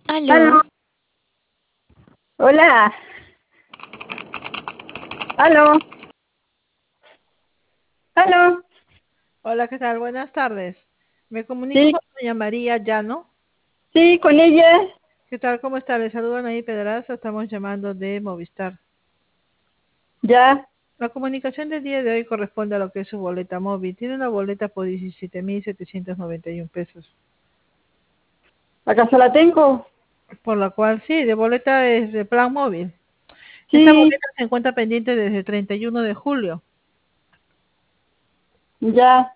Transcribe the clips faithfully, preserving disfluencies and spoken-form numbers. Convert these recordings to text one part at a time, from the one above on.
Aló. Aló, hola, aló, aló, Hola, ¿qué tal? Buenas tardes. Me comunico sí, con doña María Llano. sí, con ella, ¿Qué tal? ¿Cómo está? Le saludan ahí Pedraza. Estamos llamando de Movistar. ya, La comunicación del día de hoy corresponde a lo que es su boleta móvil. Tiene una boleta por diecisiete mil setecientos noventa y uno pesos, ¿acaso la tengo? por la cual sí, de boleta es de plan móvil. Esta Sí, boleta se encuentra pendiente desde el treinta y uno de julio. ya,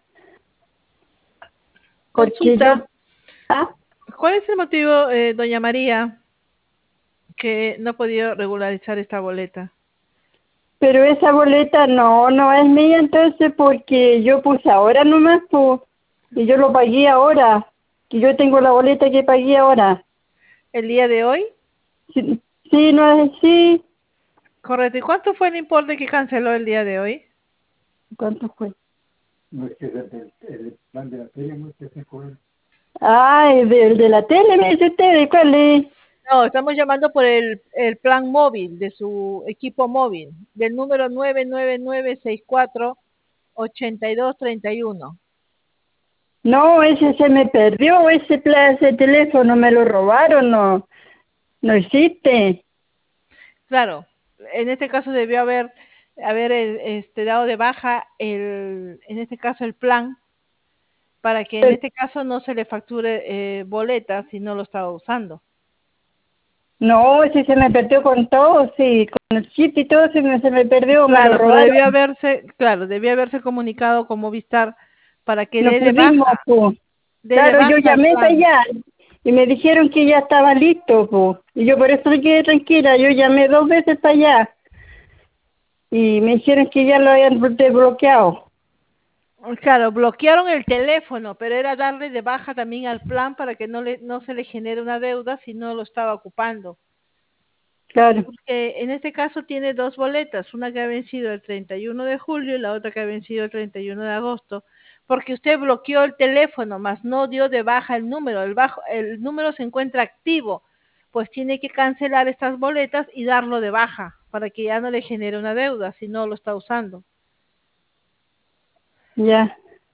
porque yo, Consulta, ah, ¿cuál es el motivo, eh, doña María, que no ha podido regularizar esta boleta? pero esa boleta no, no es mía entonces porque yo puse ahora nomás, pues, y yo lo pagué ahora, que yo tengo la boleta que pagué ahora. ¿El día de hoy? Sí, sí, no es así, Correcto. ¿Y cuánto fue el importe que canceló el día de hoy? ¿cuánto fue? Ah, el de, el de la tele, me dice usted, ¿de cuál es? No, estamos llamando por el, el plan móvil de su equipo móvil, del número nueve nueve nueve seis cuatro ocho dos tres uno. No, ese se me perdió, ese, pla- ese teléfono me lo robaron, no, no existe. Claro, en este caso debió haber, haber el- este, dado de baja el, en este caso el plan, para que en Pero- este caso no se le facture eh, boleta si no lo estaba usando. no, ese se me perdió con todo, sí, con el chip y todo se me, se me perdió, me lo Claro, pero debió robaron. haberse, claro, debió haberse comunicado con Movistar para que No dé de pudimos, baja, pues. dé de Claro, yo baja el llamé para plan. allá y me dijeron que ya estaba listo, pues. Y yo por eso me quedé tranquila, yo llamé dos veces para allá y me dijeron que ya lo habían desbloqueado. Claro, bloquearon el teléfono, pero era darle de baja también al plan para que no le, no se le genere una deuda si no lo estaba ocupando. Claro, Porque en este caso tiene dos boletas, una que ha vencido el treinta y uno de julio y la otra que ha vencido el treinta y uno de agosto, porque usted bloqueó el teléfono, más no dio de baja el número, el, bajo, el número se encuentra activo, pues tiene que cancelar estas boletas y darlo de baja para que ya no le genere una deuda si no lo está usando. ya.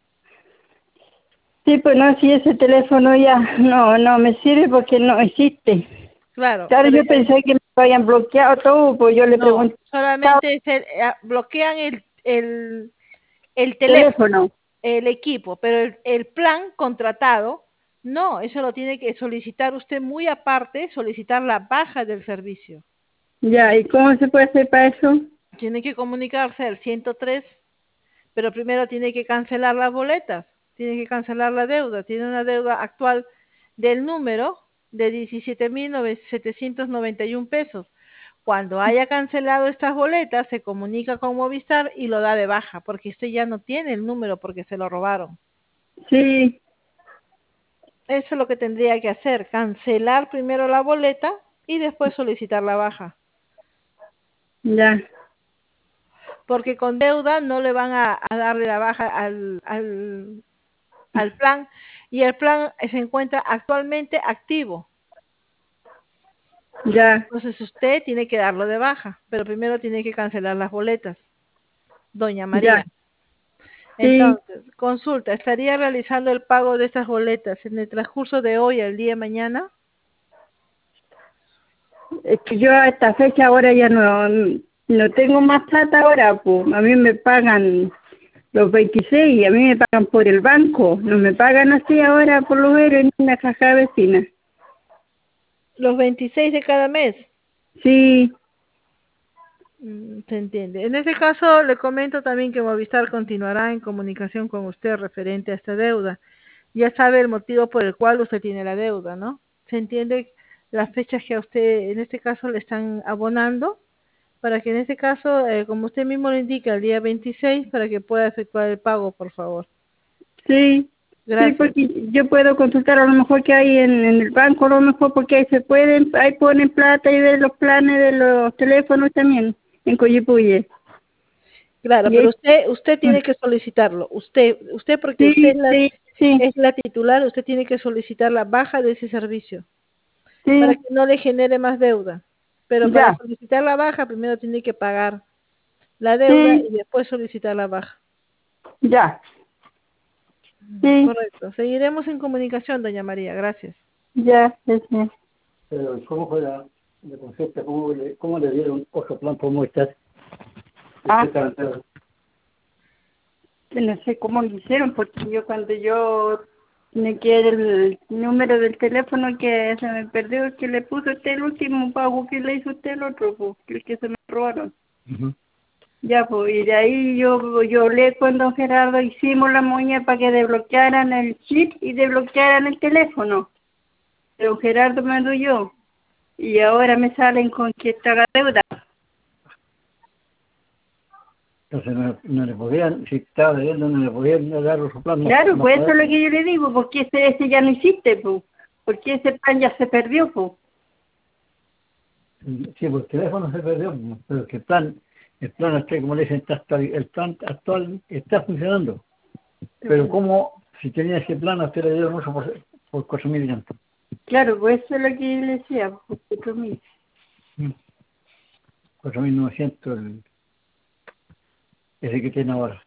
Sí, pues no, si ese teléfono ya no, no me sirve porque no existe. Claro, Claro, pero yo el, pensé que me habían bloqueado todo, pues yo le no, pregunté al solamente se, eh, bloquean el, el, el teléfono, teléfono. el equipo, pero el, el plan contratado, no, eso lo tiene que solicitar usted muy aparte, solicitar la baja del servicio. Ya, ¿y cómo se puede hacer para eso? Tiene que comunicarse al ciento tres, pero primero tiene que cancelar las boletas, tiene que cancelar la deuda, tiene una deuda actual del número de diecisiete mil setecientos noventa y uno pesos. Cuando haya cancelado estas boletas, se comunica con Movistar y lo da de baja, porque usted ya no tiene el número porque se lo robaron. Sí, Eso es lo que tendría que hacer, cancelar primero la boleta y después solicitar la baja. ya, Porque con deuda no le van a, a darle la baja al, al, al plan y el plan se encuentra actualmente activo. ya, Entonces usted tiene que darlo de baja, pero primero tiene que cancelar las boletas, doña ya, María. sí. Entonces, consulta, ¿estaría realizando el pago de estas boletas en el transcurso de hoy al día de mañana? Es que yo a esta fecha ahora ya no, no tengo más plata ahora, pues. A mí me pagan los veintiséis y a mí me pagan por el banco. No me pagan así ahora por lo menos en una caja vecina. Los veintiséis de cada mes. Sí, Mm, se entiende. En este caso, le comento también que Movistar continuará en comunicación con usted referente a esta deuda. Ya sabe el motivo por el cual usted tiene la deuda, ¿no? Se entiende las fechas que a usted, en este caso, le están abonando, para que en este caso, eh, como usted mismo lo indica, el día veintiséis, para que pueda efectuar el pago, por favor. sí, sí, Gracias. porque yo puedo consultar a lo mejor que hay en, en el banco, a lo mejor porque ahí se pueden, ahí ponen plata y ven los planes de los teléfonos también, en Coyipuye. Claro, Y pero ahí, usted, usted tiene que solicitarlo. Usted, usted porque usted sí, es la, sí, sí, es la titular, usted tiene que solicitar la baja de ese servicio. Sí, para que no le genere más deuda. Pero para ya, solicitar la baja, primero tiene que pagar la deuda sí, y después solicitar la baja. ya, Mm, sí, correcto. Seguiremos en comunicación, doña María. Gracias. ya, sí, sí. Pero ¿cómo fue la, la concepta? ¿Cómo le, cómo le dieron otro plan por muestras? Ah, que no sé cómo lo hicieron, porque yo cuando yo me quedé el número del teléfono que se me perdió, que le puso usted el último pago que le hizo usted el otro, pues, el que se me robaron. Uh-huh. Ya, pues, y de ahí yo, yo hablé con don Gerardo, hicimos la moña para que desbloquearan el chip y desbloquearan el teléfono. Don Gerardo mandó yo, y ahora me salen con que está la deuda. Entonces no, no le podían, si estaba debiendo, no le podían dar su plan. No, Claro, no pues eso pagar. es lo que yo le digo, porque ese, ese ya no existe, pues, porque ese plan ya se perdió, pues. Sí, pues el teléfono se perdió, pero que el plan, el plan actual, como le dicen, está actual, el plan actual está funcionando. Pero ¿cómo, si tenía ese plan, a usted le dieron uso por, por cuatro mil y tanto? Claro, pues eso es lo que yo le decía, pues, cuatro mil. cuatro mil novecientos el, ese que tiene ahora.